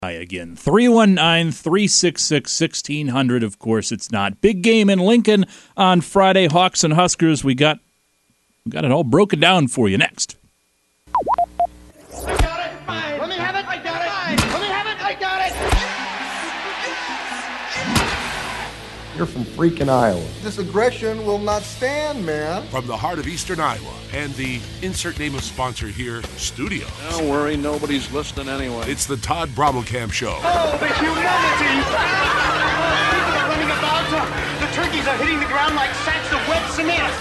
Hi again. 319-366-1600. Of course, it's not. Big game in Lincoln on Friday. Hawks and Huskers. We got it all broken down for you next. I got it. Fine. Let me have it. I got it. Fine. Let me have it. I got it. You're from freaking Iowa. This aggression will not stand, man. From the heart of eastern Iowa and the insert name of sponsor here, studio. Don't worry, nobody's listening anyway. It's the Todd Brommelkamp Show. Oh, the humanity! People are running about. The turkeys are hitting the ground like sacks of wet cement.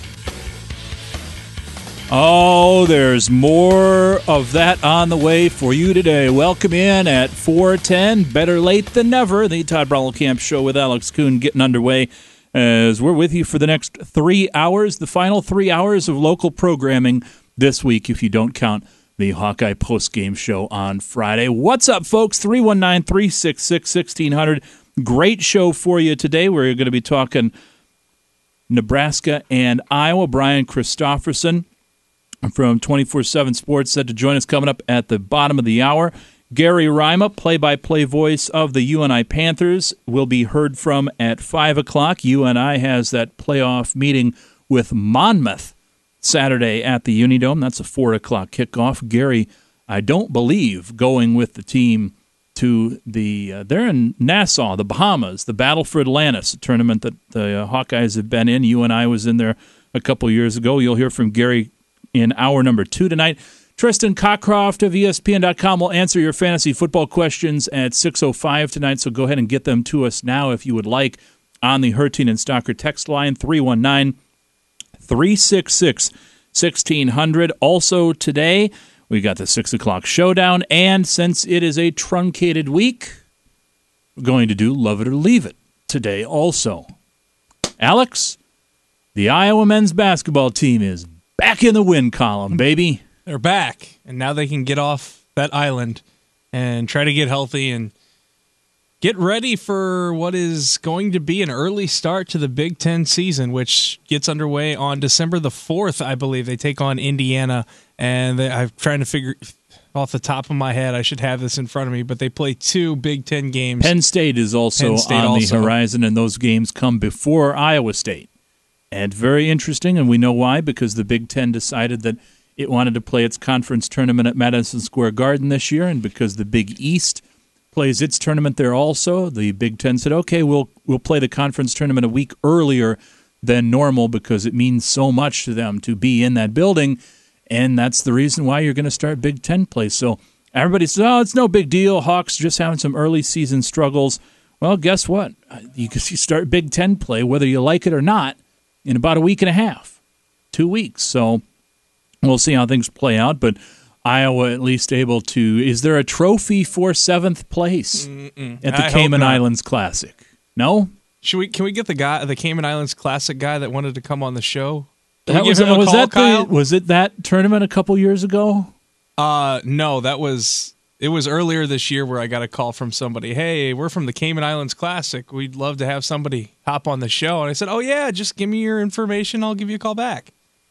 Oh, there's more of that on the way for you today. Welcome in at 4:10. Better late than never. The Todd Brommelkamp Show with Alex Kuhn getting underway as we're with you for the next 3 hours, the final 3 hours of local programming this week, if you don't count the Hawkeye postgame show on Friday. What's up, folks? 319-366-1600. Great show for you today. We're going to be talking Nebraska and Iowa. Brian Christopherson from 24/7 Sports said to join us coming up at the bottom of the hour. Gary Rima, play-by-play voice of the UNI Panthers, will be heard from at 5 o'clock. UNI has that playoff meeting with Monmouth Saturday at the Unidome. That's a 4 o'clock kickoff. Gary, I don't believe, going with the team to they're in Nassau, the Bahamas, the Battle for Atlantis, a tournament that the Hawkeyes have been in. UNI was in there a couple years ago. You'll hear from Gary in hour number 2 tonight. Tristan Cockcroft of ESPN.com will answer your fantasy football questions at 6:05 tonight, so go ahead and get them to us now if you would like on the Hertine and Stocker text line, 319-366-1600. Also today, we got the 6 o'clock showdown, and since it is a truncated week, we're going to do Love It or Leave It today also. Alex, the Iowa men's basketball team is back in the win column, baby. They're back, and now they can get off that island and try to get healthy and get ready for what is going to be an early start to the Big Ten season, which gets underway on December the 4th, I believe. They take on Indiana, and I'm trying to figure off the top of my head. I should have this in front of me, but they play 2 Big Ten games. Penn State is also on the horizon, and those games come before Iowa State. And very interesting, and we know why, because the Big Ten decided that it wanted to play its conference tournament at Madison Square Garden this year, and because the Big East plays its tournament there also, the Big Ten said, okay, we'll play the conference tournament a week earlier than normal because it means so much to them to be in that building, and that's the reason why you're going to start Big Ten play. So everybody says, oh, it's no big deal. Hawks just having some early season struggles. Well, guess what? You start Big Ten play, whether you like it or not, in about a week and a half, 2 weeks. So we'll see how things play out, but Iowa at least able to. Is there a trophy for 7th place at the Cayman Islands Classic? No? Can we get the Cayman Islands Classic guy that wanted to come on the show? Was it that tournament a couple years ago? No, it was earlier this year where I got a call from somebody. Hey, we're from the Cayman Islands Classic. We'd love to have somebody hop on the show. And I said, oh yeah, just give me your information. I'll give you a call back.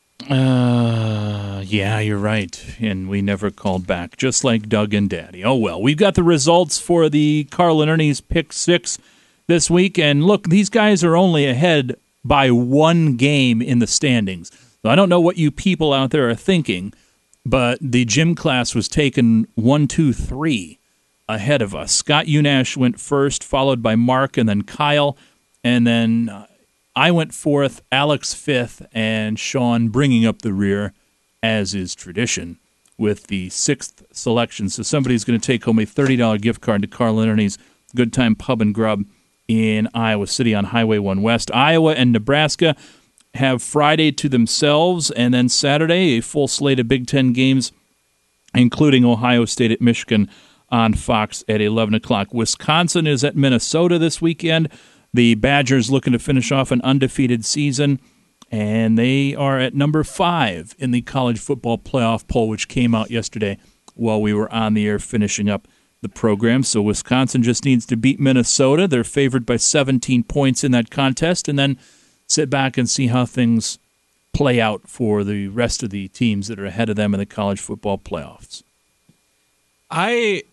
Yeah, you're right. And we never called back, just like Doug and Daddy. Oh, well, we've got the results for the Carl and Ernie's Pick 6 this week. And look, these guys are only ahead by 1 game in the standings. So I don't know what you people out there are thinking, but the gym class was taken 1, 2, 3 ahead of us. Scott Unash went first, followed by Mark and then Kyle. And then I went 4th, Alex 5th, and Sean bringing up the rear, as is tradition, with the 6th selection. So somebody's going to take home a $30 gift card to Carl and Ernie's Good Time Pub and Grub in Iowa City on Highway 1 West. Iowa and Nebraska have Friday to themselves, and then Saturday a full slate of Big Ten games, including Ohio State at Michigan on Fox at 11 o'clock. Wisconsin is at Minnesota this weekend. The Badgers looking to finish off an undefeated season, and they are at number 5 in the college football playoff poll, which came out yesterday while we were on the air finishing up the program. So Wisconsin just needs to beat Minnesota. They're favored by 17 points in that contest, and then sit back and see how things play out for the rest of the teams that are ahead of them in the college football playoffs. I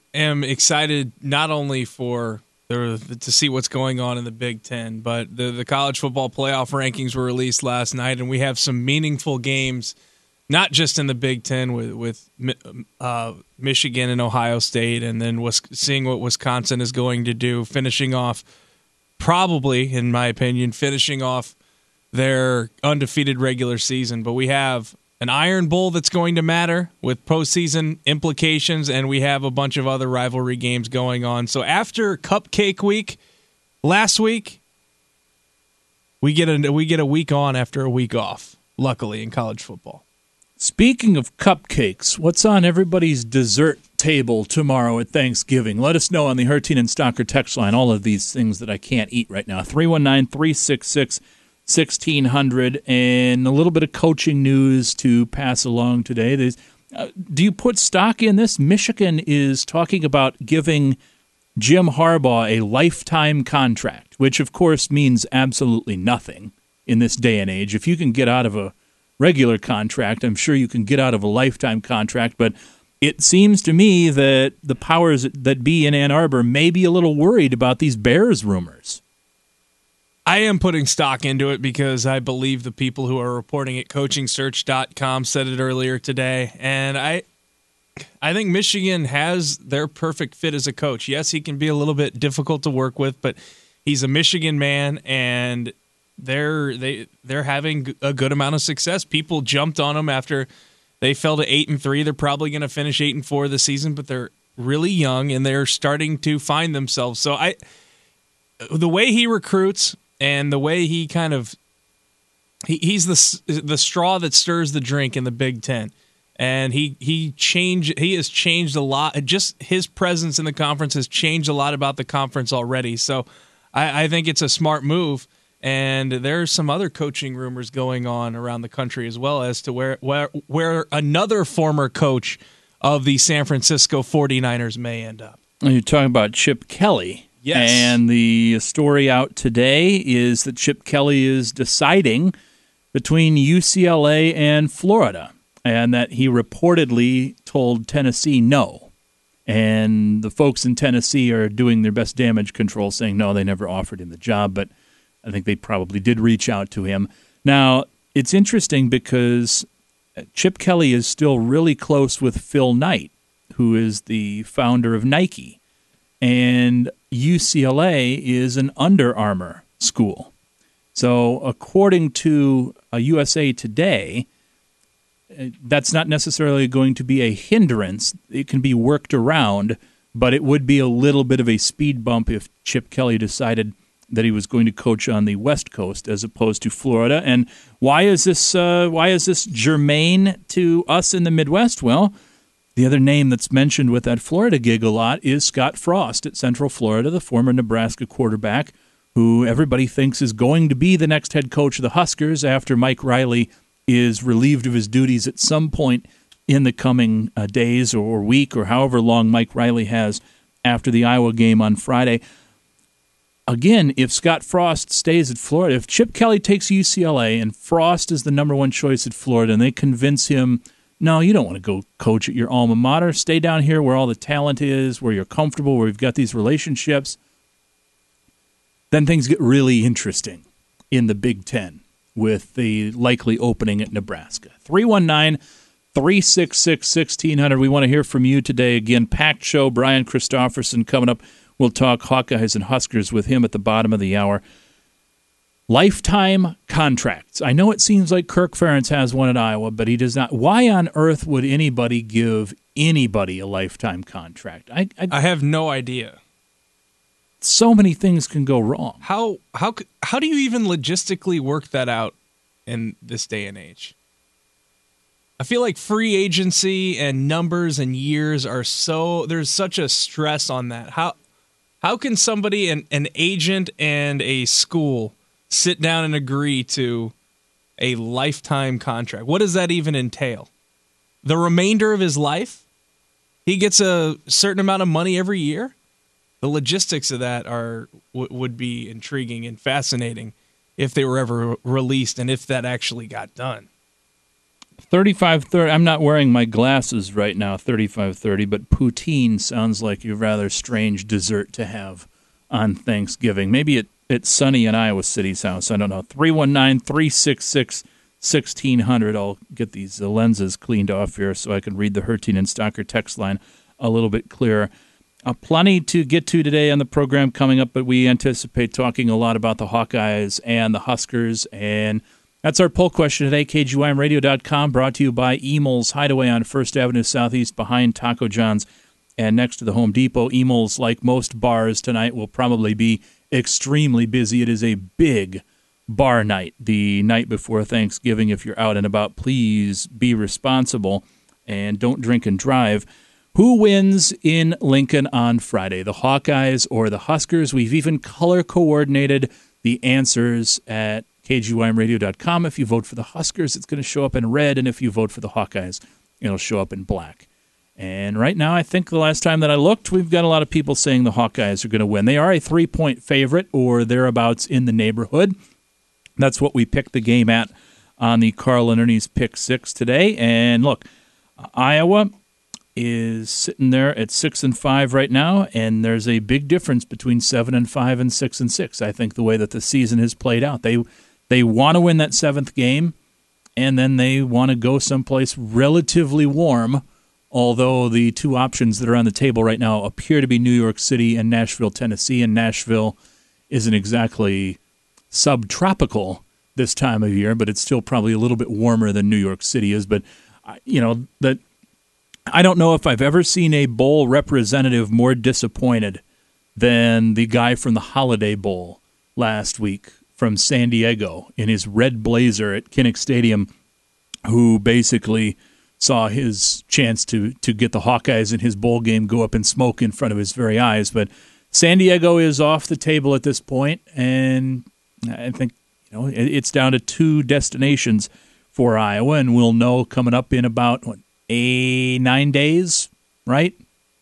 am excited not only for to see what's going on in the Big Ten, but the college football playoff rankings were released last night, and we have some meaningful games, not just in the Big Ten with Michigan and Ohio State, and then seeing what Wisconsin is going to do, finishing off, probably, in my opinion, finishing off their undefeated regular season. But we have an Iron Bowl that's going to matter with postseason implications, and we have a bunch of other rivalry games going on. So after Cupcake Week last week, we get a week on after a week off, luckily, in college football. Speaking of cupcakes, what's on everybody's dessert table tomorrow at Thanksgiving? Let us know on the Hertine and Stocker text line, all of these things that I can't eat right now. 319-366-1600, and a little bit of coaching news to pass along today. Do you put stock in this? Michigan is talking about giving Jim Harbaugh a lifetime contract, which of course means absolutely nothing in this day and age. If you can get out of a regular contract, I'm sure you can get out of a lifetime contract, but it seems to me that the powers that be in Ann Arbor may be a little worried about these Bears rumors. I am putting stock into it because I believe the people who are reporting it. CoachingSearch.com said it earlier today, and I think Michigan has their perfect fit as a coach. Yes, he can be a little bit difficult to work with, but he's a Michigan man, and they're having a good amount of success. People jumped on them after they fell to 8-3. They're probably going to finish 8-4 this season, but they're really young and they're starting to find themselves. So the way he recruits and the way he kind of he's the straw that stirs the drink in the Big Ten. And he has changed a lot. Just his presence in the conference has changed a lot about the conference already. So I think it's a smart move. And there's some other coaching rumors going on around the country as well as to where another former coach of the San Francisco 49ers may end up. You're talking about Chip Kelly. Yes. And the story out today is that Chip Kelly is deciding between UCLA and Florida, and that he reportedly told Tennessee no. And the folks in Tennessee are doing their best damage control, saying no, they never offered him the job, but I think they probably did reach out to him. Now, it's interesting because Chip Kelly is still really close with Phil Knight, who is the founder of Nike. And UCLA is an Under Armour school. So according to USA Today, that's not necessarily going to be a hindrance. It can be worked around, but it would be a little bit of a speed bump if Chip Kelly decided that he was going to coach on the West Coast as opposed to Florida. And why is this germane to us in the Midwest? Well, the other name that's mentioned with that Florida gig a lot is Scott Frost at Central Florida, the former Nebraska quarterback, who everybody thinks is going to be the next head coach of the Huskers after Mike Riley is relieved of his duties at some point in the coming days or week or however long Mike Riley has after the Iowa game on Friday. Again, if Scott Frost stays at Florida, if Chip Kelly takes UCLA and Frost is the number one choice at Florida and they convince him, no, you don't want to go coach at your alma mater, stay down here where all the talent is, where you're comfortable, where you've got these relationships, then things get really interesting in the Big Ten with the likely opening at Nebraska. 319-366-1600. We want to hear from you today. Again, packed show. Brian Christopherson coming up. We'll talk Hawkeyes and Huskers with him at the bottom of the hour. Lifetime contracts. I know it seems like Kirk Ferentz has one at Iowa, but he does not. Why on earth would anybody give anybody a lifetime contract? I have no idea. So many things can go wrong. How do you even logistically work that out in this day and age? I feel like free agency and numbers and years are there's such a stress on that. How can somebody, an agent and a school, sit down and agree to a lifetime contract? What does that even entail? The remainder of his life? He gets a certain amount of money every year? The logistics of that would be intriguing and fascinating if they were ever released and if that actually got done. 35-30. I'm not wearing my glasses right now, 35-30, but poutine sounds like a rather strange dessert to have on Thanksgiving. Maybe it's sunny in Iowa City's house. I don't know. 319-366-1600. I'll get these lenses cleaned off here so I can read the Hertine and Stocker text line a little bit clearer. Plenty to get to today on the program coming up, but we anticipate talking a lot about the Hawkeyes and the Huskers, and that's our poll question today, KGYMradio.com, brought to you by Emil's Hideaway on 1st Avenue Southeast behind Taco John's and next to the Home Depot. Emil's, like most bars tonight, will probably be extremely busy. It is a big bar night, the night before Thanksgiving. If you're out and about, please be responsible and don't drink and drive. Who wins in Lincoln on Friday, the Hawkeyes or the Huskers? We've even color-coordinated the answers at KGYMradio.com. If you vote for the Huskers, it's going to show up in red, and if you vote for the Hawkeyes, it'll show up in black. And right now, I think the last time that I looked, we've got a lot of people saying the Hawkeyes are going to win. They are a 3-point favorite or thereabouts in the neighborhood. That's what we picked the game at on the Carl and Ernie's Pick 6 today. And look, Iowa is sitting there at 6-5 right now, and there's a big difference between 7-5 and 6-6. I think the way that the season has played out, they want to win that 7th game, and then they want to go someplace relatively warm. Although the two options that are on the table right now appear to be New York City and Nashville, Tennessee, and Nashville isn't exactly subtropical this time of year, but it's still probably a little bit warmer than New York City is. But I don't know if I've ever seen a bowl representative more disappointed than the guy from the Holiday Bowl last week from San Diego in his red blazer at Kinnick Stadium, who basically saw his chance to get the Hawkeyes in his bowl game go up in smoke in front of his very eyes. But San Diego is off the table at this point, and I think it's down to 2 destinations for Iowa, and we'll know coming up in about 9 days, right?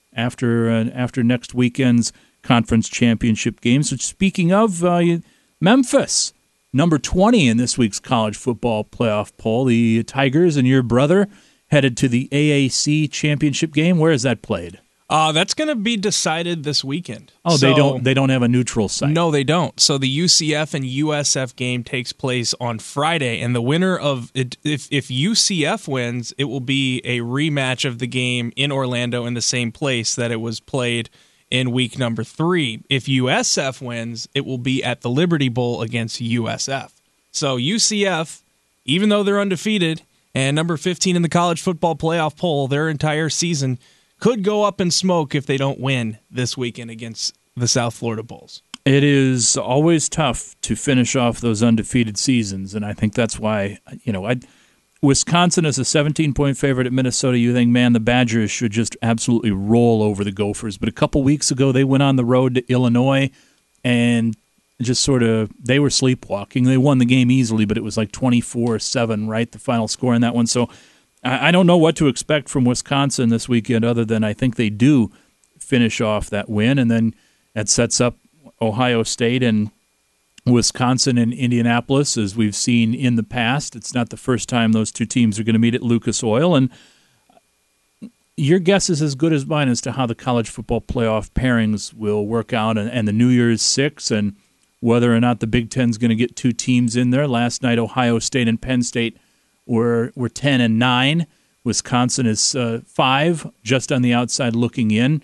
After next weekend's conference championship games. Which, speaking of, Memphis, number 20 in this week's college football playoff poll. The Tigers and your brother headed to the AAC championship game. Where is that played? That's going to be decided this weekend. Oh, so, they don't have a neutral site. No, they don't. So the UCF and USF game takes place on Friday, and the winner of it, if UCF wins, it will be a rematch of the game in Orlando in the same place that it was played in week number 3. If USF wins, it will be at the Liberty Bowl against USF. So UCF, even though they're undefeated and number 15 in the college football playoff poll, their entire season could go up in smoke if they don't win this weekend against the South Florida Bulls. It is always tough to finish off those undefeated seasons, and I think that's why, Wisconsin is a 17-point favorite at Minnesota. You think, man, the Badgers should just absolutely roll over the Gophers. But a couple weeks ago, they went on the road to Illinois and just they were sleepwalking. They won the game easily, but it was like 24-7, right, the final score in that one. So I don't know what to expect from Wisconsin this weekend other than I think they do finish off that win, and then that sets up Ohio State and Wisconsin and Indianapolis, as we've seen in the past. It's not the first time those two teams are going to meet at Lucas Oil, and your guess is as good as mine as to how the college football playoff pairings will work out and the New Year's Six and whether or not the Big Ten's going to get 2 teams in there. Last night, Ohio State and Penn State were 10-9. Wisconsin is 5, just on the outside looking in.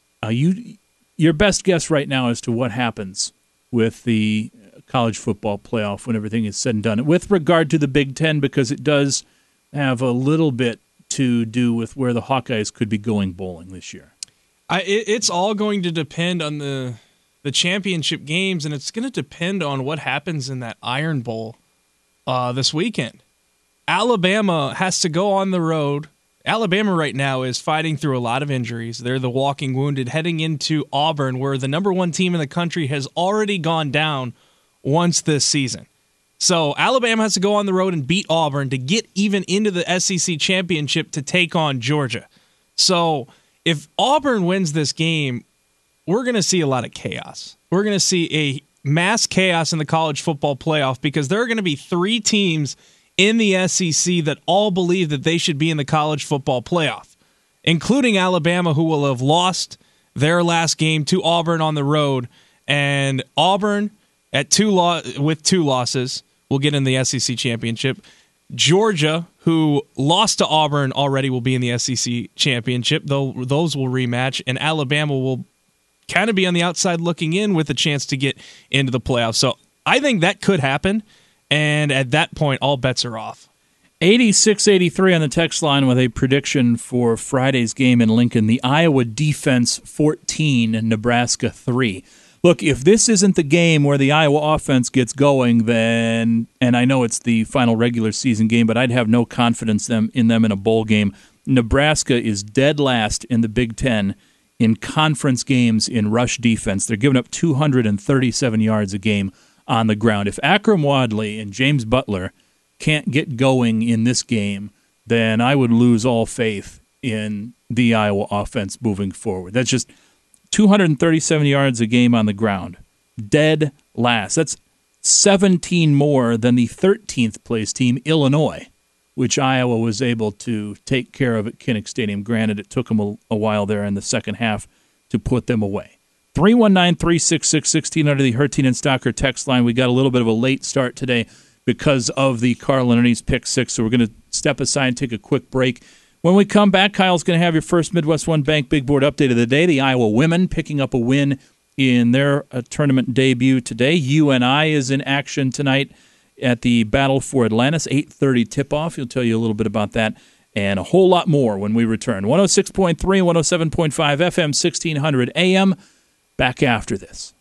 Your best guess right now as to what happens with the college football playoff when everything is said and done, with regard to the Big Ten, because it does have a little bit to do with where the Hawkeyes could be going bowling this year. It's all going to depend on the championship games, and it's going to depend on what happens in that Iron Bowl this weekend. Alabama has to go on the road. Alabama right now is fighting through a lot of injuries. They're the walking wounded, heading into Auburn, where the number 1 team in the country has already gone down once this season. So Alabama has to go on the road and beat Auburn to get even into the SEC championship to take on Georgia. So if Auburn wins this game, we're going to see a lot of chaos. We're going to see a mass chaos in the college football playoff because there are going to be 3 teams in the SEC that all believe that they should be in the college football playoff, including Alabama, who will have lost their last game to Auburn on the road. And Auburn, with 2 losses, will get in the SEC championship. Georgia, who lost to Auburn already, will be in the SEC championship, though those will rematch. And Alabama will kind of be on the outside looking in with a chance to get into the playoffs. So I think that could happen, and at that point, all bets are off. 8683 on the text line with a prediction for Friday's game in Lincoln. The Iowa defense 14, Nebraska 3. Look, if this isn't the game where the Iowa offense gets going, then, and I know it's the final regular season game, but I'd have no confidence in them in a bowl game. Nebraska is dead last in the Big Ten in conference games in rush defense. They're giving up 237 yards a game on the ground. If Akram Wadley and James Butler can't get going in this game, then I would lose all faith in the Iowa offense moving forward. That's just 237 yards a game on the ground. Dead last. That's 17 more than the 13th place team, Illinois, which Iowa was able to take care of at Kinnick Stadium. Granted, it took them a while there in the second half to put them away. 319-366-1600, the Hertine and Stocker text line. We got a little bit of a late start today because of the Carl and Ernie's Pick 6, so we're going to step aside and take a quick break. When we come back, Kyle's going to have your first Midwest One Bank Big Board update of the day. The Iowa women picking up a win in their tournament debut today. UNI is in action tonight at the Battle for Atlantis, 8:30 tip-off. He'll tell you a little bit about that and a whole lot more when we return. 106.3, 107.5 FM, 1600 AM. Back after this.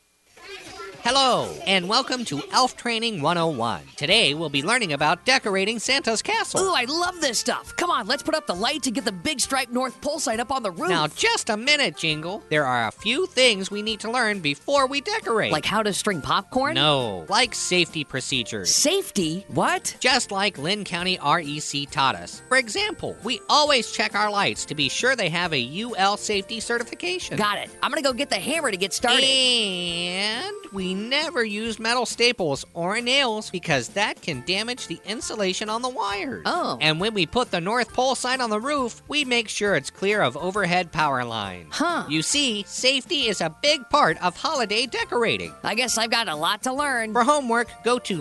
Hello, and welcome to Elf Training 101. Today, we'll be learning about decorating Santa's castle. Ooh, I love this stuff. Come on, let's put up the lights and get the big striped North Pole sign up on the roof. Now, just a minute, Jingle. There are a few things we need to learn before we decorate. Like how to string popcorn? No, like safety procedures. Safety? What? Just like Lynn County REC taught us. For example, we always check our lights to be sure they have a UL safety certification. Got it. I'm going to go get the hammer to get started. And we never use metal staples or nails because that can damage the insulation on the wires. Oh. And when we put the North Pole sign on the roof, we make sure it's clear of overhead power lines. Huh. You see, safety is a big part of holiday decorating. I guess I've got a lot to learn. For homework, go to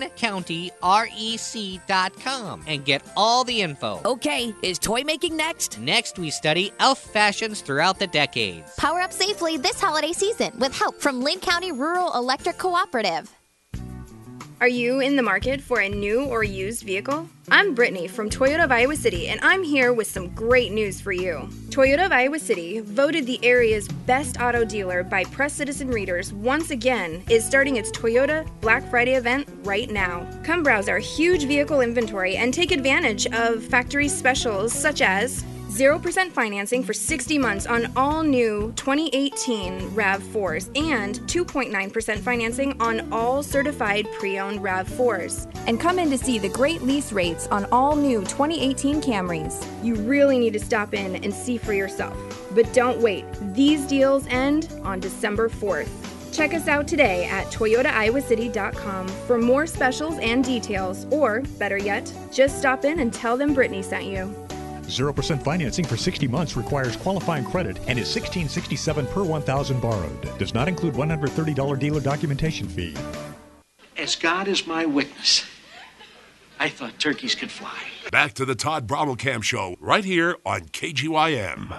LynnCountyREC.com and get all the info. Okay, is toy making next? Next, we study elf fashions throughout the decades. Power up safely this holiday season with help from Lynn County Rural Electric Cooperative. Are you in the market for a new or used vehicle? I'm Brittany from Toyota of Iowa City, and I'm here with some great news for you. Toyota of Iowa City, voted the area's best auto dealer by Press Citizen readers once again, is starting its Toyota Black Friday event right now. Come browse our huge vehicle inventory and take advantage of factory specials such as 0% financing for 60 months on all new 2018 RAV4s and 2.9% financing on all certified pre-owned RAV4s. And come in to see the great lease rates on all new 2018 Camrys. You really need to stop in and see for yourself. But don't wait. These deals end on December 4th. Check us out today at ToyotaIowaCity.com for more specials and details, or better yet, just stop in and tell them Brittany sent you. 0% financing for 60 months requires qualifying credit and is $1,667 per 1,000 borrowed. Does not include $130 dealer documentation fee. As God is my witness, I thought turkeys could fly. Back to the Todd Brommelkamp Show, right here on KGYM.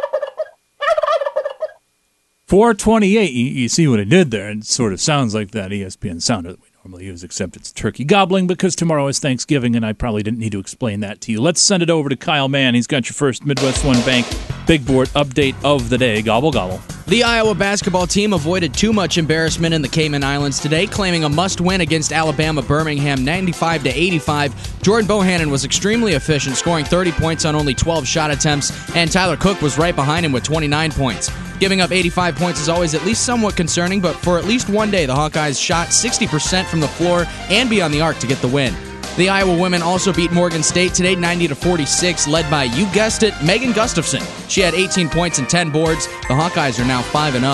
428, you see what it did there. It sort of sounds like that ESPN sounder that we normally use, except it's turkey gobbling because tomorrow is Thanksgiving, and I probably didn't need to explain that to you. Let's send it over to Kyle Mann. He's got your first Midwest One Bank Big Board update of the day. Gobble, gobble. The Iowa basketball team avoided too much embarrassment in the Cayman Islands today, claiming a must-win against Alabama Birmingham 95-85. Jordan Bohannon was extremely efficient, scoring 30 points on only 12 shot attempts, and Tyler Cook was right behind him with 29 points. Giving up 85 points is always at least somewhat concerning, but for at least one day, the Hawkeyes shot 60% from the floor and beyond the arc to get the win. The Iowa women also beat Morgan State today 90-46, led by, you guessed it, Megan Gustafson. She had 18 points and 10 boards. The Hawkeyes are now 5-0.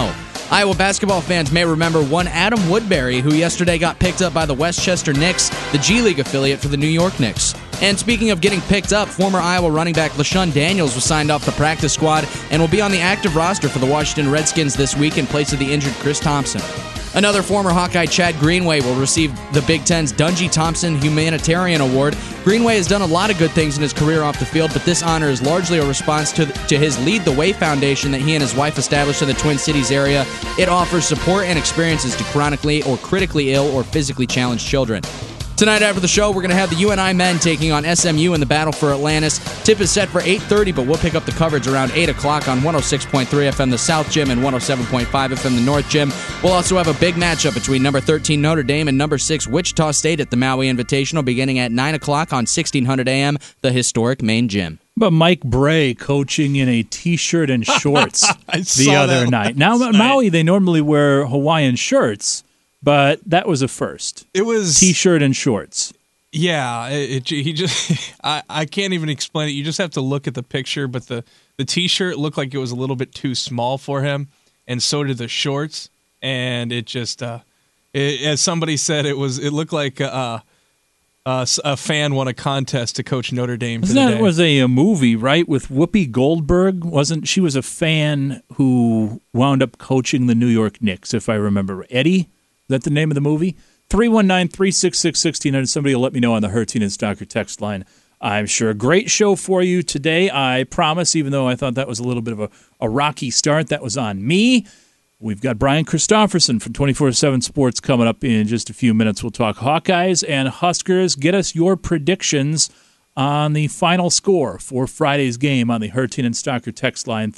Iowa basketball fans may remember one Adam Woodbury, who yesterday got picked up by the Westchester Knicks, the G League affiliate for the New York Knicks. And speaking of getting picked up, former Iowa running back LaShawn Daniels was signed off the practice squad and will be on the active roster for the Washington Redskins this week in place of the injured Chris Thompson. Another former Hawkeye, Chad Greenway, will receive the Big Ten's Dungy Thompson Humanitarian Award. Greenway has done a lot of good things in his career off the field, but this honor is largely a response to his Lead the Way Foundation that he and his wife established in the Twin Cities area. It offers support and experiences to chronically or critically ill or physically challenged children. Tonight after the show, we're going to have the UNI men taking on SMU in the battle for Atlantis. Tip is set for 8:30, but we'll pick up the coverage around 8 o'clock on 106.3 FM, the South Gym, and 107.5 FM, the North Gym. We'll also have a big matchup between number 13 Notre Dame and number 6 Wichita State at the Maui Invitational beginning at 9 o'clock on 1600 AM, the historic main gym. But Mike Bray coaching in a T-shirt and shorts the other night. Now, Maui, they normally wear Hawaiian shirts. But that was a first. It was T-shirt and shorts. Yeah, he just I can't even explain it. You just have to look at the picture. But the T-shirt looked like it was a little bit too small for him, and so did the shorts. And it just, as somebody said, it looked like a fan won a contest to coach Notre Dame. That was a movie, right, with Whoopi Goldberg? She was a fan who wound up coaching the New York Knicks, if I remember. Eddie? Is that the name of the movie? 319-366-1600. Somebody will let me know on the Hertin and Stalker text line, I'm sure. Great show for you today, I promise, even though I thought that was a little bit of a rocky start. That was on me. We've got Brian Christopherson from 24/7 Sports coming up in just a few minutes. We'll talk Hawkeyes and Huskers. Get us your predictions on the final score for Friday's game on the Hertin and Stalker text line,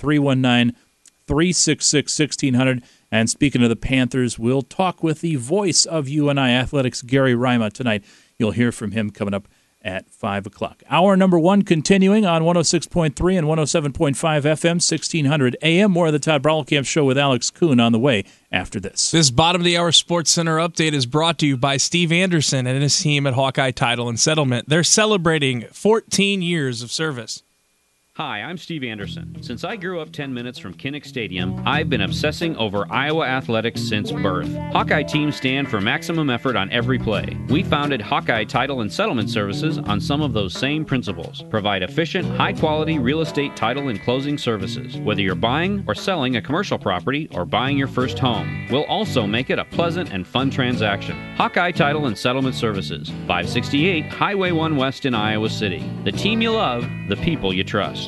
319-366-1600. And speaking of the Panthers, we'll talk with the voice of UNI Athletics, Gary Rima, tonight. You'll hear from him coming up at 5 o'clock. Hour number 1 continuing on 106.3 and 107.5 FM, 1600 AM. More of the Todd Braucamp Show with Alex Kuhn on the way after this. This bottom of the hour Sports Center update is brought to you by Steve Anderson and his team at Hawkeye Title and Settlement. They're celebrating 14 years of service. Hi, I'm Steve Anderson. Since I grew up 10 minutes from Kinnick Stadium, I've been obsessing over Iowa athletics since birth. Hawkeye teams stand for maximum effort on every play. We founded Hawkeye Title and Settlement Services on some of those same principles. Provide efficient, high-quality real estate title and closing services, whether you're buying or selling a commercial property or buying your first home. We'll also make it a pleasant and fun transaction. Hawkeye Title and Settlement Services, 568 Highway 1 West in Iowa City. The team you love, the people you trust.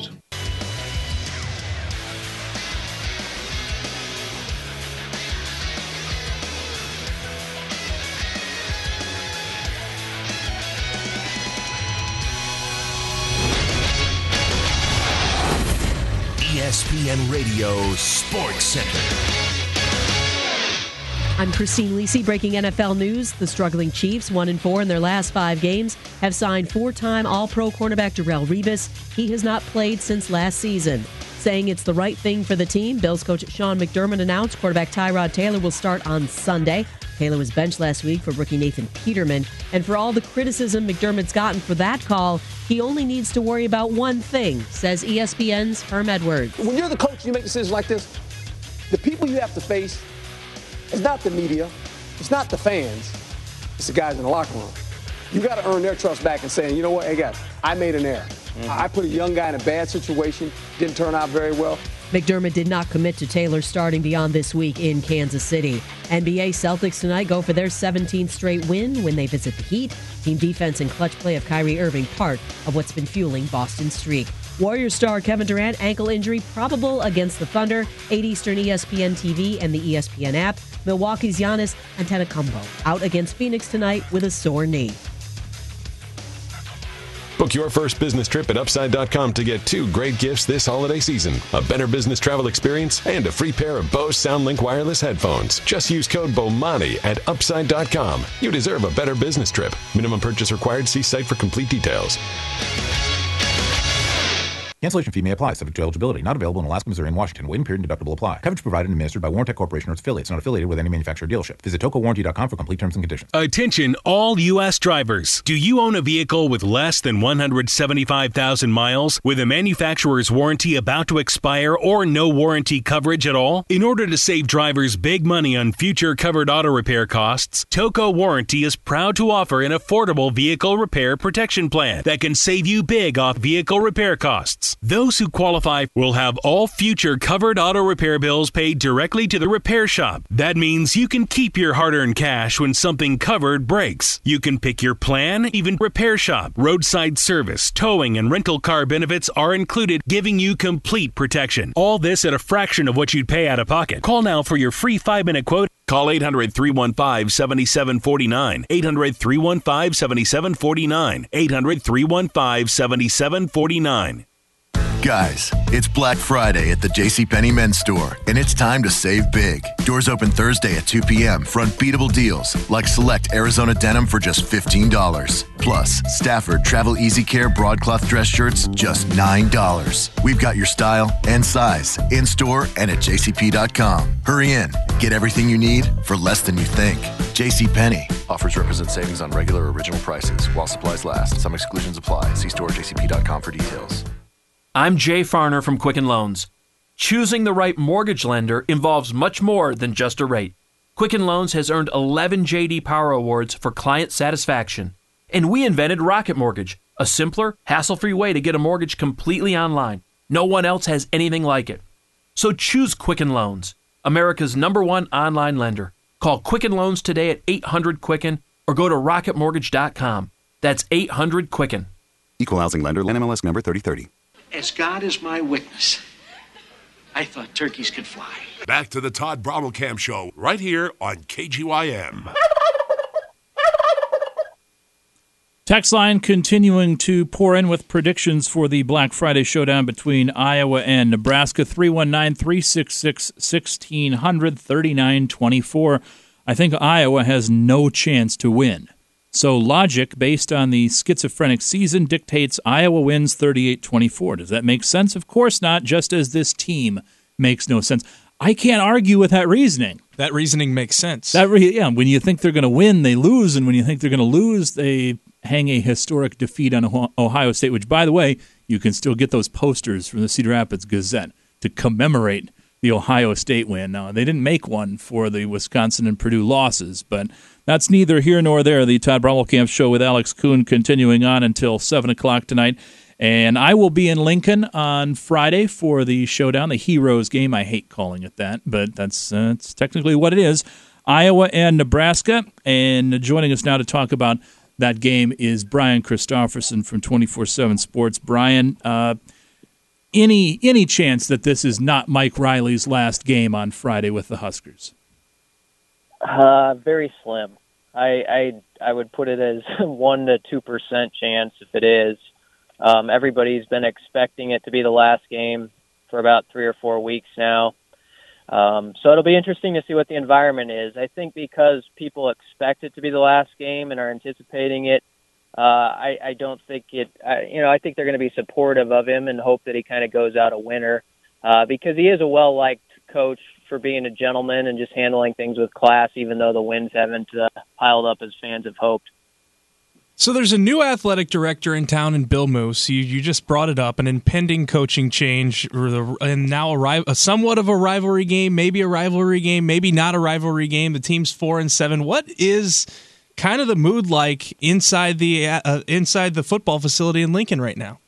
ESPN Radio Sports Center. I'm Christine Lisi, breaking NFL news. The struggling Chiefs, 1-4 in their last 5 games, have signed 4-time All-Pro cornerback Darrelle Revis. He has not played since last season. Saying it's the right thing for the team, Bills coach Sean McDermott announced quarterback Tyrod Taylor will start on Sunday. Taylor was benched last week for rookie Nathan Peterman. And for all the criticism McDermott's gotten for that call, he only needs to worry about one thing, says ESPN's Herm Edwards. When you're the coach, you make decisions like this, the people you have to face, it's not the media, it's not the fans, it's the guys in the locker room. You got to earn their trust back and saying, you know what, hey guys, I made an error. I put a young guy in a bad situation, didn't turn out very well. McDermott did not commit to Taylor starting beyond this week in Kansas City. NBA Celtics tonight go for their 17th straight win when they visit the Heat. Team defense and clutch play of Kyrie Irving, part of what's been fueling Boston's streak. Warriors star Kevin Durant, ankle injury probable against the Thunder. 8 Eastern, ESPN TV and the ESPN app. Milwaukee's Giannis Antetokounmpo out against Phoenix tonight with a sore knee. Book your first business trip at Upside.com to get 2 great gifts this holiday season. A better business travel experience and a free pair of Bose SoundLink wireless headphones. Just use code BOMANI at Upside.com. You deserve a better business trip. Minimum purchase required. See site for complete details. Cancellation fee may apply, subject to eligibility. Not available in Alaska, Missouri, and Washington. Waiting period and deductible apply. Coverage provided and administered by Warranty Corporation or its affiliates. Not affiliated with any manufacturer or dealership. Visit tocowarranty.com for complete terms and conditions. Attention all U.S. drivers. Do you own a vehicle with less than 175,000 miles with a manufacturer's warranty about to expire or no warranty coverage at all? In order to save drivers big money on future covered auto repair costs, Toco Warranty is proud to offer an affordable vehicle repair protection plan that can save you big off vehicle repair costs. Those who qualify will have all future covered auto repair bills paid directly to the repair shop. That means you can keep your hard-earned cash when something covered breaks. You can pick your plan, even repair shop, roadside service, towing, and rental car benefits are included, giving you complete protection. All this at a fraction of what you'd pay out of pocket. Call now for your free 5-minute quote. Call 800-315-7749. 800-315-7749. 800-315-7749. Guys, it's Black Friday at the JCPenney men's store, and it's time to save big. Doors open Thursday at 2 p.m. for unbeatable deals, like select Arizona denim for just $15. Plus, Stafford Travel Easy Care broadcloth dress shirts, just $9. We've got your style and size in store and at jcp.com. Hurry in. Get everything you need for less than you think. JCPenney. Offers represent savings on regular original prices while supplies last. Some exclusions apply. See store jcp.com for details. I'm Jay Farner from Quicken Loans. Choosing the right mortgage lender involves much more than just a rate. Quicken Loans has earned 11 J.D. Power Awards for client satisfaction. And we invented Rocket Mortgage, a simpler, hassle-free way to get a mortgage completely online. No one else has anything like it. So choose Quicken Loans, America's #1 online lender. Call Quicken Loans today at 800-QUICKEN or go to rocketmortgage.com. That's 800-QUICKEN. Equal housing lender, NMLS number 3030. As God is my witness, I thought turkeys could fly. Back to the Todd Brommelkamp Show, right here on KGYM. Text line continuing to pour in with predictions for the Black Friday showdown between Iowa and Nebraska. 319-366-1600, 3924. I think Iowa has no chance to win. So logic, based on the schizophrenic season, dictates Iowa wins 38-24. Does that make sense? Of course not, just as this team makes no sense. I can't argue with that reasoning. That reasoning makes sense. When you think they're going to win, they lose, and when you think they're going to lose, they hang a historic defeat on Ohio State, which, by the way, you can still get those posters from the Cedar Rapids Gazette to commemorate the Ohio State win. Now, they didn't make one for the Wisconsin and Purdue losses, but that's neither here nor there. The Todd Brommelkamp Show with Alex Kuhn continuing on until 7 o'clock tonight. And I will be in Lincoln on Friday for the showdown, the Heroes game. I hate calling it that, but that's technically what it is. Iowa and Nebraska. And joining us now to talk about that game is Brian Christopherson from 24/7 Sports. Brian, any chance that this is not Mike Riley's last game on Friday with the Huskers? Very slim. I would put it as 1 to 2% chance if it is. Everybody's been expecting it to be the last game for about 3 or 4 weeks now. So it'll be interesting to see what the environment is. I think because people expect it to be the last game and are anticipating it, I don't think it. I think they're going to be supportive of him and hope that he kind of goes out a winner because he is a well-liked coach for being a gentleman and just handling things with class, even though the wins haven't piled up as fans have hoped. So there's a new athletic director in town in Bill Moose. You just brought it up, an impending coaching change, and now somewhat of a rivalry game, maybe a rivalry game, maybe not a rivalry game. The team's 4-7. What is kind of the mood like inside the football facility in Lincoln right now?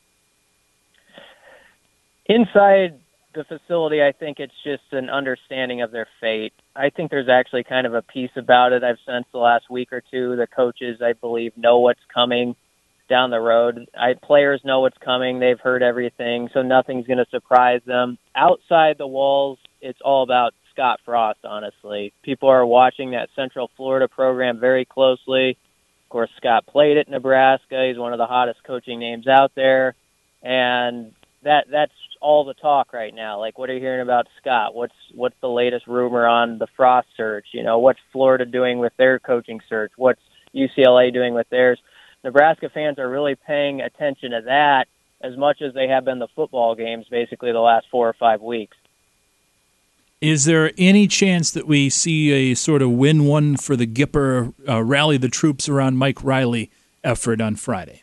Inside the facility, I think it's just an understanding of their fate. I think there's actually kind of a piece about it I've sensed the last week or two. The coaches, I believe, know what's coming down the road. Players know what's coming. They've heard everything, so nothing's going to surprise them. Outside the walls, it's all about Scott Frost, honestly. People are watching that Central Florida program very closely. Of course, Scott played at Nebraska. He's one of the hottest coaching names out there, and that's all the talk right now. Like, what are you hearing about Scott? What's the latest rumor on the Frost search? What's Florida doing with their coaching search? What's UCLA doing with theirs? Nebraska fans are really paying attention to that as much as they have been the football games basically the last 4 or 5 weeks. Is there any chance that we see a sort of win one for the Gipper, rally the troops around Mike Riley effort on Friday?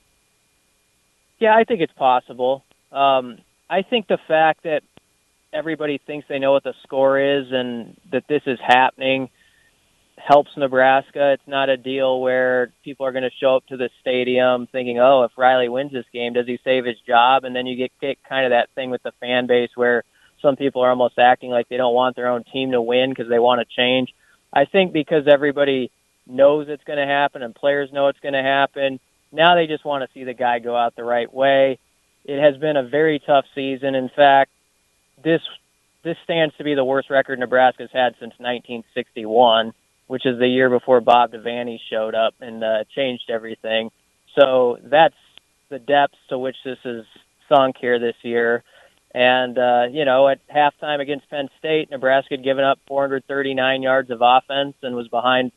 Yeah, I think it's possible. I think the fact that everybody thinks they know what the score is and that this is happening helps Nebraska. It's not a deal where people are going to show up to the stadium thinking, oh, if Riley wins this game, does he save his job? And then you get kind of that thing with the fan base where some people are almost acting like they don't want their own team to win because they want to change. I think because everybody knows it's going to happen and players know it's going to happen, now they just want to see the guy go out the right way. It has been a very tough season. In fact, this stands to be the worst record Nebraska's had since 1961, which is the year before Bob Devaney showed up and changed everything. So that's the depths to which this is sunk here this year. And, at halftime against Penn State, Nebraska had given up 439 yards of offense and was behind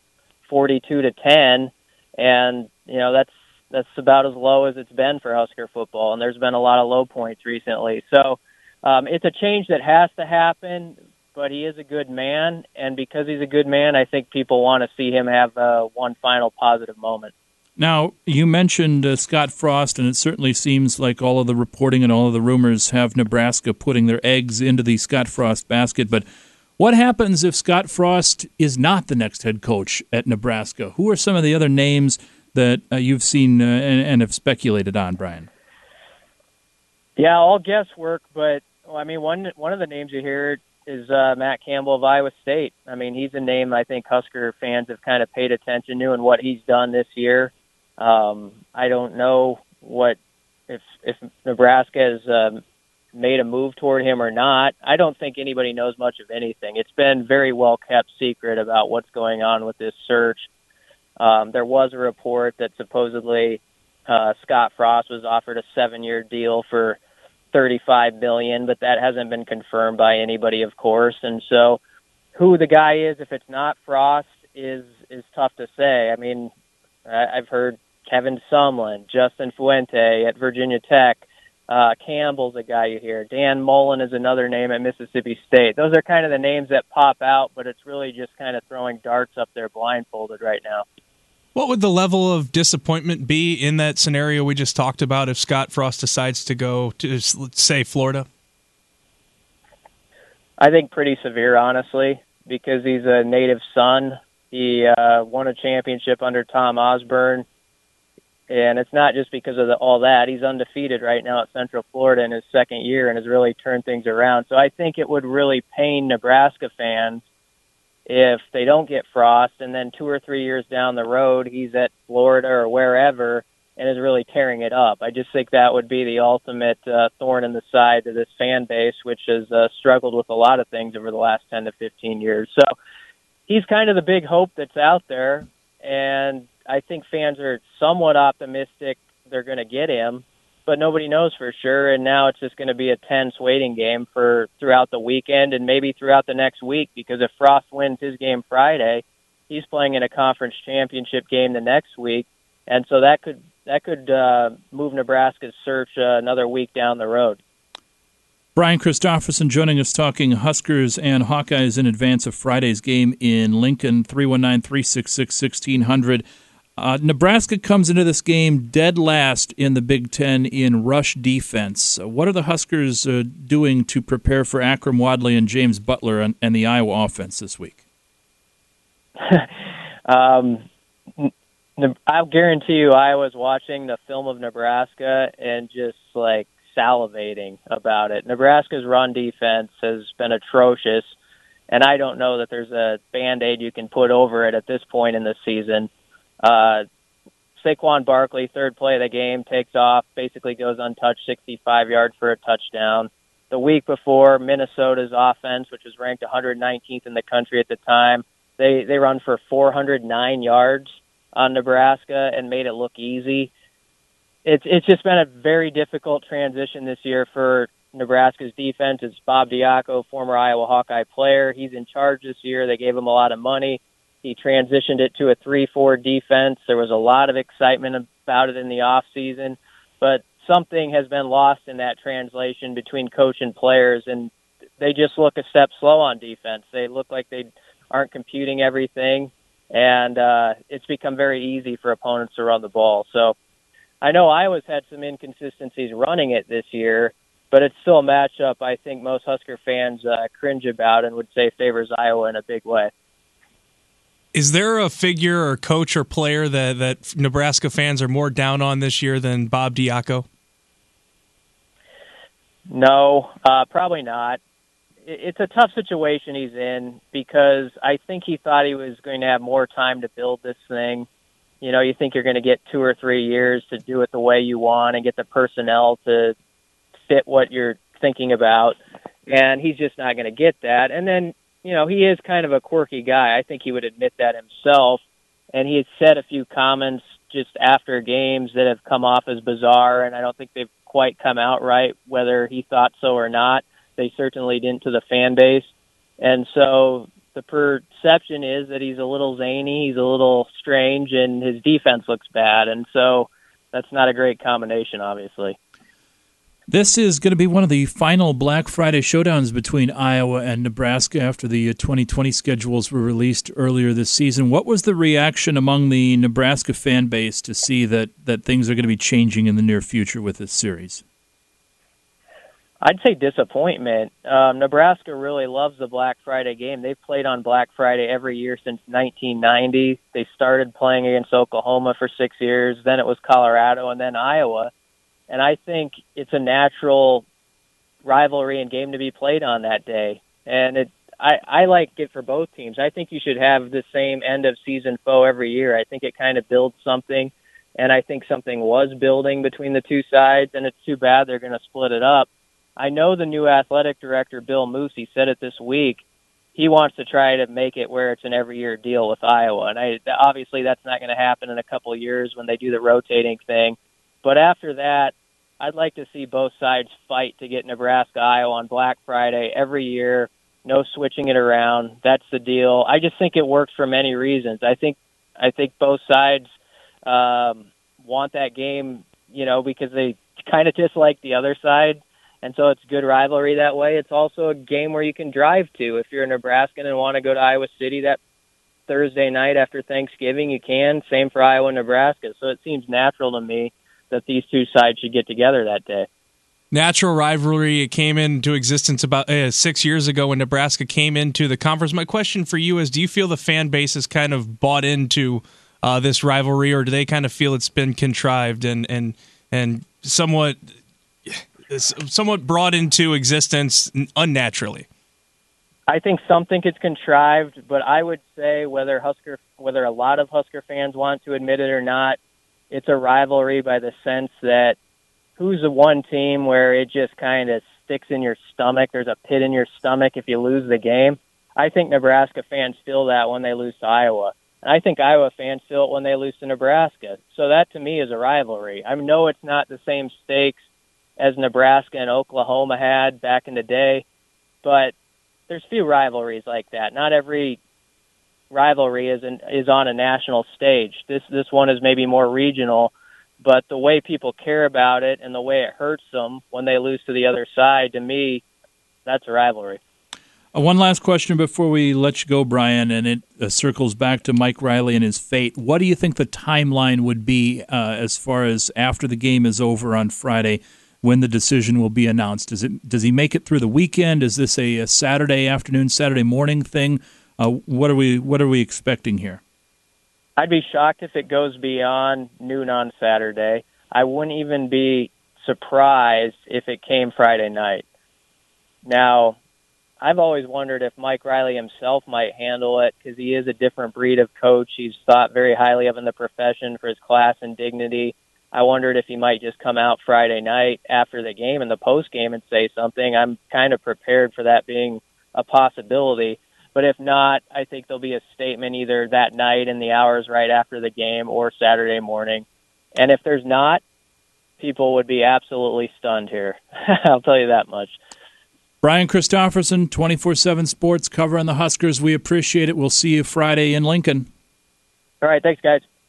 42-10. And, that's about as low as it's been for Husker football. And there's been a lot of low points recently. So it's a change that has to happen, but he is a good man. And because he's a good man, I think people want to see him have one final positive moment. Now, you mentioned Scott Frost, and it certainly seems like all of the reporting and all of the rumors have Nebraska putting their eggs into the Scott Frost basket. But what happens if Scott Frost is not the next head coach at Nebraska? Who are some of the other names that you've seen and have speculated on, Brian? Yeah, all guesswork, but one of the names you hear is Matt Campbell of Iowa State. I mean, he's a name I think Husker fans have kind of paid attention to and what he's done this year. I don't know if Nebraska has made a move toward him or not. I don't think anybody knows much of anything. It's been very well kept secret about what's going on with this search. There was a report that supposedly Scott Frost was offered a 7-year deal for $35 million, but that hasn't been confirmed by anybody, of course. And so who the guy is, if it's not Frost, is tough to say. I mean, I've heard Kevin Sumlin, Justin Fuente at Virginia Tech, Campbell's a guy you hear. Dan Mullen is another name at Mississippi State. Those are kind of the names that pop out, but it's really just kind of throwing darts up there blindfolded right now. What would the level of disappointment be in that scenario we just talked about if Scott Frost decides to go to, let's say, Florida? I think pretty severe, honestly, because he's a native son. He won a championship under Tom Osborne, and it's not just because of all that. He's undefeated right now at Central Florida in his second year and has really turned things around. So I think it would really pain Nebraska fans if they don't get Frost, and then 2 or 3 years down the road, he's at Florida or wherever and is really tearing it up. I just think that would be the ultimate thorn in the side to this fan base, which has struggled with a lot of things over the last 10 to 15 years. So he's kind of the big hope that's out there, and I think fans are somewhat optimistic they're going to get him, but nobody knows for sure, and now it's just going to be a tense waiting game for throughout the weekend and maybe throughout the next week, because if Frost wins his game Friday, he's playing in a conference championship game the next week, and so that could move Nebraska's search another week down the road. Brian Christopherson joining us, talking Huskers and Hawkeyes in advance of Friday's game in Lincoln. 319-366-1600. Nebraska comes into this game dead last in the Big Ten in rush defense. What are the Huskers doing to prepare for Akram Wadley and James Butler and the Iowa offense this week? I'll guarantee you Iowa's watching the film of Nebraska and just salivating about it. Nebraska's run defense has been atrocious, and I don't know that there's a Band-Aid you can put over it at this point in the season. Saquon Barkley, third play of the game, takes off, basically goes untouched, 65 yards for a touchdown. The week before, Minnesota's offense, which was ranked 119th in the country at the time, they run for 409 yards on Nebraska and made it look easy. It's just been a very difficult transition this year for Nebraska's defense. It's Bob Diaco, former Iowa Hawkeye player. He's in charge this year. They gave him a lot of money. He transitioned it to a 3-4 defense. There was a lot of excitement about it in the offseason. But something has been lost in that translation between coach and players, and they just look a step slow on defense. They look like they aren't computing everything, and it's become very easy for opponents to run the ball. So I know Iowa's had some inconsistencies running it this year, but it's still a matchup I think most Husker fans cringe about and would say favors Iowa in a big way. Is there a figure or coach or player that Nebraska fans are more down on this year than Bob Diaco? No, probably not. It's a tough situation he's in because I think he thought he was going to have more time to build this thing. You know, you think you're going to get 2 or 3 years to do it the way you want and get the personnel to fit what you're thinking about, and he's just not going to get that. And then, you know, he is kind of a quirky guy. I think he would admit that himself, and he had said a few comments just after games that have come off as bizarre, and I don't think they've quite come out right, whether he thought so or not. They certainly didn't to the fan base. And so the perception is that he's a little zany, he's a little strange, and his defense looks bad. And so that's not a great combination, obviously. This is going to be one of the final Black Friday showdowns between Iowa and Nebraska after the 2020 schedules were released earlier this season. What was the reaction among the Nebraska fan base to see that things are going to be changing in the near future with this series? I'd say disappointment. Nebraska really loves the Black Friday game. They've played on Black Friday every year since 1990. They started playing against Oklahoma for 6 years. Then it was Colorado and then Iowa. And I think it's a natural rivalry and game to be played on that day. And I like it for both teams. I think you should have the same end-of-season foe every year. I think it kind of builds something, and I think something was building between the two sides, and it's too bad they're going to split it up. I know the new athletic director, Bill Moose, he said it this week. He wants to try to make it where it's an every-year deal with Iowa. And obviously that's not going to happen in a couple of years when they do the rotating thing. But after that, I'd like to see both sides fight to get Nebraska-Iowa on Black Friday every year, no switching it around. That's the deal. I just think it works for many reasons. I think both sides want that game, you know, because they kind of dislike the other side. And so it's good rivalry that way. It's also a game where you can drive to. If you're a Nebraskan and want to go to Iowa City that Thursday night after Thanksgiving, you can. Same for Iowa and Nebraska. So it seems natural to me that these two sides should get together that day. Natural rivalry. It came into existence about 6 years ago when Nebraska came into the conference. My question for you is, do you feel the fan base has kind of bought into this rivalry, or do they kind of feel it's been contrived and somewhat brought into existence unnaturally? I think something is contrived, but I would say whether a lot of Husker fans want to admit it or not, it's a rivalry by the sense that who's the one team where it just kind of sticks in your stomach, there's a pit in your stomach if you lose the game. I think Nebraska fans feel that when they lose to Iowa. And I think Iowa fans feel it when they lose to Nebraska. So that to me is a rivalry. I know it's not the same stakes as Nebraska and Oklahoma had back in the day, but there's few rivalries like that. Not every rivalry is on a national stage. This one is maybe more regional, but the way people care about it and the way it hurts them when they lose to the other side, to me, that's a rivalry. One last question before we let you go, Brian, and it circles back to Mike Riley and his fate. What do you think the timeline would be as far as after the game is over on Friday, when the decision will be announced? Does he make it through the weekend? Is this a Saturday afternoon, Saturday morning thing? What are we expecting here? I'd be shocked if it goes beyond noon on Saturday. I wouldn't even be surprised if it came Friday night. Now, I've always wondered if Mike Riley himself might handle it, because he is a different breed of coach. He's thought very highly of in the profession for his class and dignity. I wondered if he might just come out Friday night after the game and the post game and say something. I'm kind of prepared for that being a possibility. But if not, I think there'll be a statement either that night in the hours right after the game or Saturday morning. And if there's not, people would be absolutely stunned here. I'll tell you that much. Brian Christopherson, 24/7 Sports, covering the Huskers. We appreciate it. We'll see you Friday in Lincoln. All right, thanks, guys.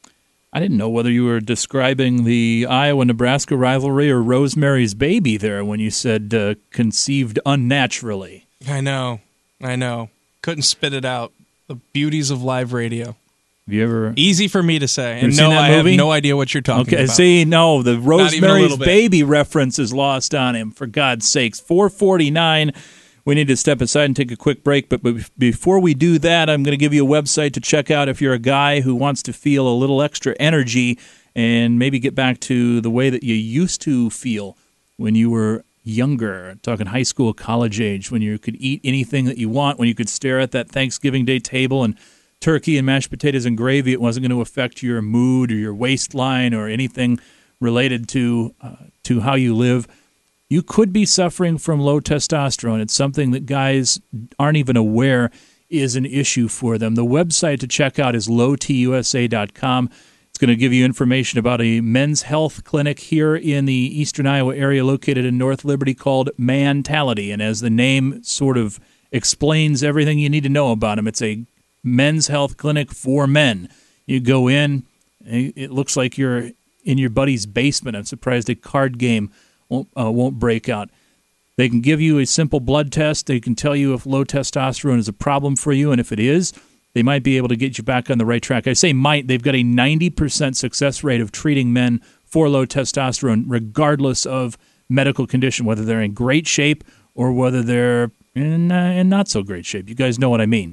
I didn't know whether you were describing the Iowa-Nebraska rivalry or Rosemary's Baby there when you said conceived unnaturally. I know. Couldn't spit it out. The beauties of live radio. Have you ever? Easy for me to say. And seen no, that I have movie? no idea what you're talking about. Okay, see, no, the Not even a Rosemary's little bit. Baby reference is lost on him, for God's sakes. 4:49. We need to step aside and take a quick break, but before we do that, I'm going to give you a website to check out if you're a guy who wants to feel a little extra energy and maybe get back to the way that you used to feel when you were younger, talking high school, college age, when you could eat anything that you want, when you could stare at that Thanksgiving Day table and turkey and mashed potatoes and gravy. It wasn't going to affect your mood or your waistline or anything related to how you live. You could be suffering from low testosterone. It's something that guys aren't even aware is an issue for them. The website to check out is lowtusa.com. It's going to give you information about a men's health clinic here in the eastern Iowa area located in North Liberty called Mantality. And as the name sort of explains everything you need to know about them, it's a men's health clinic for men. You go in, it looks like you're in your buddy's basement. I'm surprised a card game won't break out. They can give you a simple blood test. They can tell you if low testosterone is a problem for you, and if it is, they might be able to get you back on the right track. I say might. They've got a 90% success rate of treating men for low testosterone, regardless of medical condition, whether they're in great shape or whether they're in not so great shape. You guys know what I mean.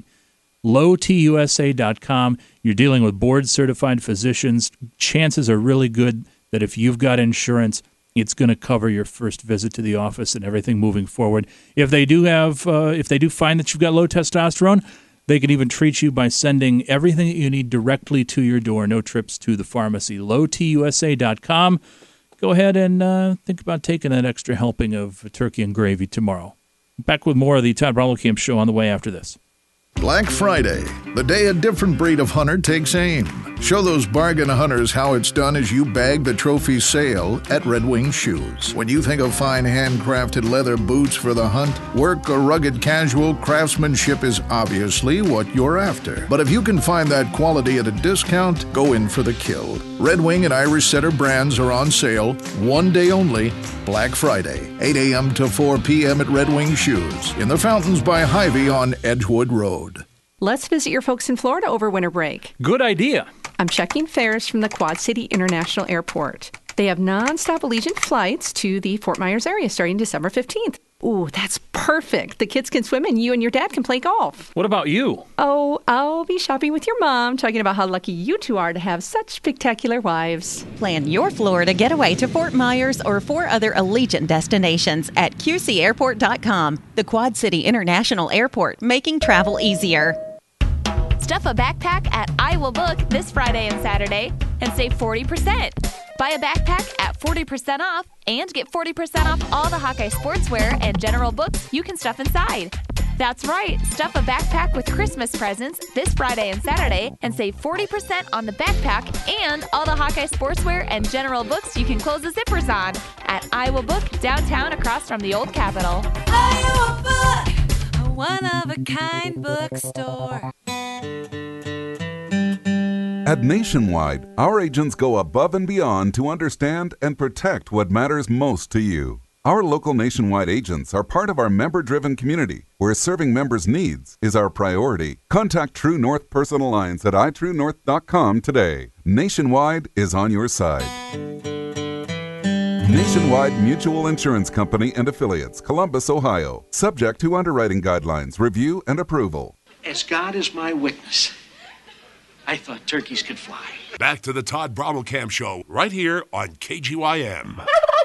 lowtusa.com. You're dealing with board-certified physicians. Chances are really good that if you've got insurance, it's going to cover your first visit to the office and everything moving forward. If they do find that you've got low testosterone, they can even treat you by sending everything that you need directly to your door. No trips to the pharmacy. lowtusa.com. Go ahead and think about taking that extra helping of turkey and gravy tomorrow. Back with more of the Todd Brommelkamp Show on the way after this. Black Friday, the day a different breed of hunter takes aim. Show those bargain hunters how it's done as you bag the trophy sale at Red Wing Shoes. When you think of fine handcrafted leather boots for the hunt, work or rugged casual, craftsmanship is obviously what you're after. But if you can find that quality at a discount, go in for the kill. Red Wing and Irish Setter brands are on sale, one day only, Black Friday, 8 a.m. to 4 p.m. at Red Wing Shoes, in the Fountains by Hy-Vee on Edgewood Road. Let's visit your folks in Florida over winter break. Good idea. I'm checking fares from the Quad City International Airport. They have nonstop Allegiant flights to the Fort Myers area starting December 15th. Ooh, that's perfect. The kids can swim and you and your dad can play golf. What about you? Oh, I'll be shopping with your mom, talking about how lucky you two are to have such spectacular wives. Plan your Florida getaway to Fort Myers or 4 other Allegiant destinations at QCAirport.com. The Quad City International Airport, making travel easier. Stuff a backpack at I Will Book this Friday and Saturday and save 40%. Buy a backpack at 40% off and get 40% off all the Hawkeye sportswear and general books you can stuff inside. That's right, stuff a backpack with Christmas presents this Friday and Saturday and save 40% on the backpack and all the Hawkeye sportswear and general books you can close the zippers on at I Will Book downtown across from the Old Capitol. Iowa Book, a one-of-a-kind bookstore. At Nationwide, our agents go above and beyond to understand and protect what matters most to you. Our local Nationwide agents are part of our member-driven community, where serving members' needs is our priority. Contact True North Personal Lines at itruenorth.com today. Nationwide is on your side. Nationwide Mutual Insurance Company and Affiliates, Columbus, Ohio. Subject to underwriting guidelines, review, and approval. As God is my witness, I thought turkeys could fly. Back to the Todd Brommelkamp Show, right here on KGYM.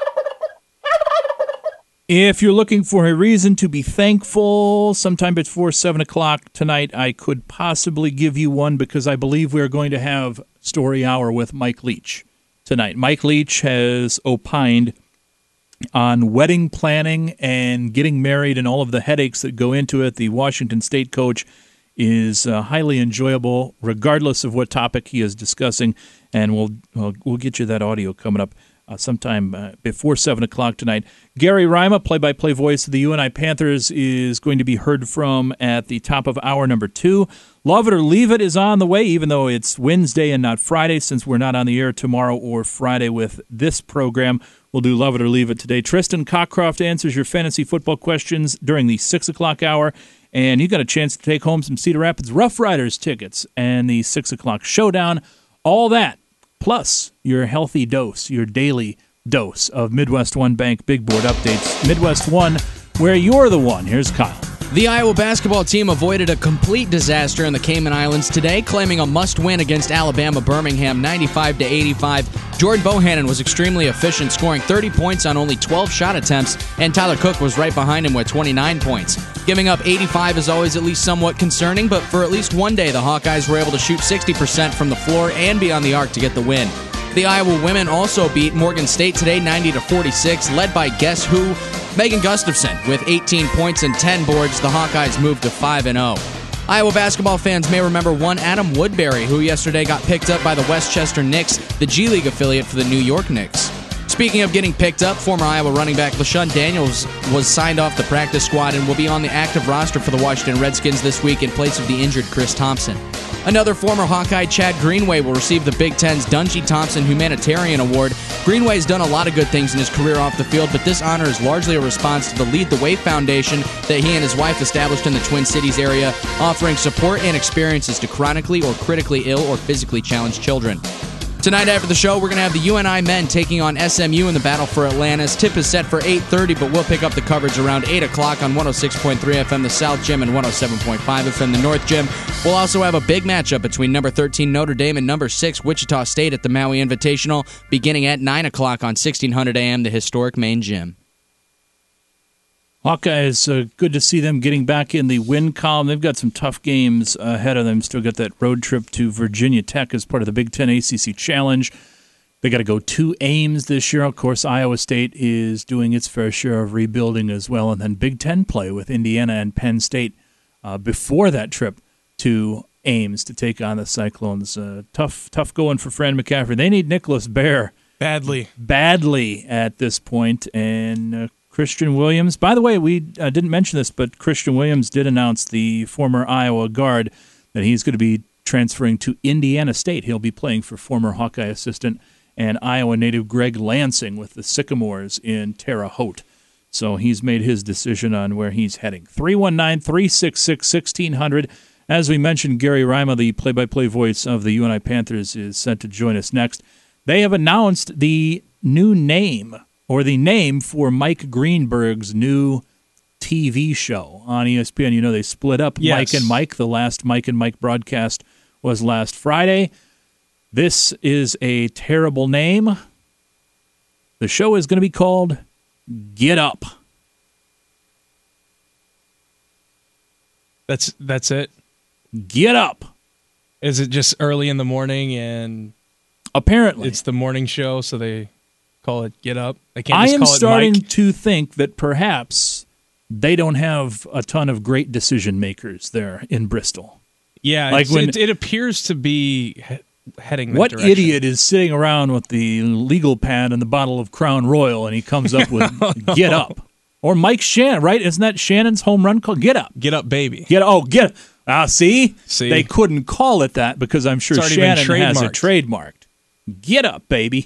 If you're looking for a reason to be thankful, sometime before 7 o'clock tonight, I could possibly give you one because I believe we're going to have Story Hour with Mike Leach tonight. Mike Leach has opined on wedding planning and getting married and all of the headaches that go into it. The Washington State coach is highly enjoyable, regardless of what topic he is discussing, and we'll get you that audio coming up sometime before 7 o'clock tonight. Gary Rima, play-by-play voice of the UNI Panthers, is going to be heard from at the top of hour number 2. Love It or Leave It is on the way, even though it's Wednesday and not Friday, since we're not on the air tomorrow or Friday with this program. We'll do Love It or Leave It today. Tristan Cockcroft answers your fantasy football questions during the 6 o'clock hour, and you got a chance to take home some Cedar Rapids Rough Riders tickets and the 6 o'clock showdown. All that, plus your healthy dose, your daily dose of Midwest One Bank Big Board updates. Midwest One, where you're the one. Here's Kyle. The Iowa basketball team avoided a complete disaster in the Cayman Islands today, claiming a must-win against Alabama Birmingham 95-85. Jordan Bohannon was extremely efficient, scoring 30 points on only 12 shot attempts, and Tyler Cook was right behind him with 29 points. Giving up 85 is always at least somewhat concerning, but for at least one day, the Hawkeyes were able to shoot 60% from the floor and be on the arc to get the win. The Iowa women also beat Morgan State today 90-46, led by guess who? Megan Gustafson. With 18 points and 10 boards, the Hawkeyes moved to 5-0. Iowa basketball fans may remember one Adam Woodbury, who yesterday got picked up by the Westchester Knicks, the G League affiliate for the New York Knicks. Speaking of getting picked up, former Iowa running back LaShawn Daniels was signed off the practice squad and will be on the active roster for the Washington Redskins this week in place of the injured Chris Thompson. Another former Hawkeye, Chad Greenway, will receive the Big Ten's Dungy Thompson Humanitarian Award. Greenway's done a lot of good things in his career off the field, but this honor is largely a response to the Lead the Way Foundation that he and his wife established in the Twin Cities area, offering support and experiences to chronically or critically ill or physically challenged children. Tonight after the show, we're going to have the UNI men taking on SMU in the battle for Atlantis. Tip is set for 8:30, but we'll pick up the coverage around 8 o'clock on 106.3 FM, the South Gym, and 107.5 FM, the North Gym. We'll also have a big matchup between number 13 Notre Dame and number 6 Wichita State at the Maui Invitational, beginning at 9 o'clock on 1600 AM, the historic main gym. Hawkeyes, good to see them getting back in the win column. They've got some tough games ahead of them. Still got that road trip to Virginia Tech as part of the Big Ten ACC Challenge. They got to go to Ames this year. Of course, Iowa State is doing its fair share of rebuilding as well. And then Big Ten play with Indiana and Penn State before that trip to Ames to take on the Cyclones. Tough going for Fran McCaffrey. They need Nicholas Baer badly at this point. And Christian Williams. By the way, we didn't mention this, but Christian Williams did announce, the former Iowa guard, that he's going to be transferring to Indiana State. He'll be playing for former Hawkeye assistant and Iowa native Greg Lansing with the Sycamores in Terre Haute. So he's made his decision on where he's heading. 319-366-1600. As we mentioned, Gary Rima, the play-by-play voice of the UNI Panthers, is set to join us next. They have announced the new name, or the name for Mike Greenberg's new TV show on ESPN. You know, they split up Mike and Mike. The last Mike and Mike broadcast was last Friday. This is a terrible name. The show is going to be called Get Up. That's it? Get Up. Is it just early in the morning and apparently it's the morning show, so they call it Get Up? They can't just call it Mike? I am starting to think that perhaps they don't have a ton of great decision makers there in Bristol. Yeah, like it appears to be heading that what direction. Idiot is sitting around with the legal pad and the bottle of Crown Royal, and he comes up with Get Up. Or Mike Shannon, right? Isn't that Shannon's home run call? Get Up. Get Up, baby. Get See? They couldn't call it that because I'm sure Shannon has it trademarked. Get Up, baby.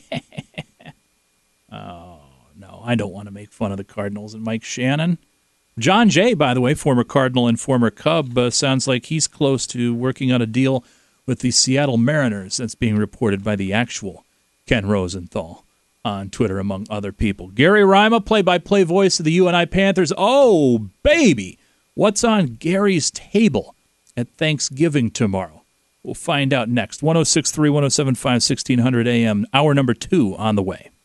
Oh, no. I don't want to make fun of the Cardinals and Mike Shannon. John Jay, by the way, former Cardinal and former Cub, sounds like he's close to working on a deal with the Seattle Mariners. That's being reported by the actual Ken Rosenthal on Twitter, among other people. Gary Rima, play-by-play voice of the UNI Panthers. Oh, baby! What's on Gary's table at Thanksgiving tomorrow? We'll find out next. 106.3, 107.5, 1600 AM, hour number 2 on the way.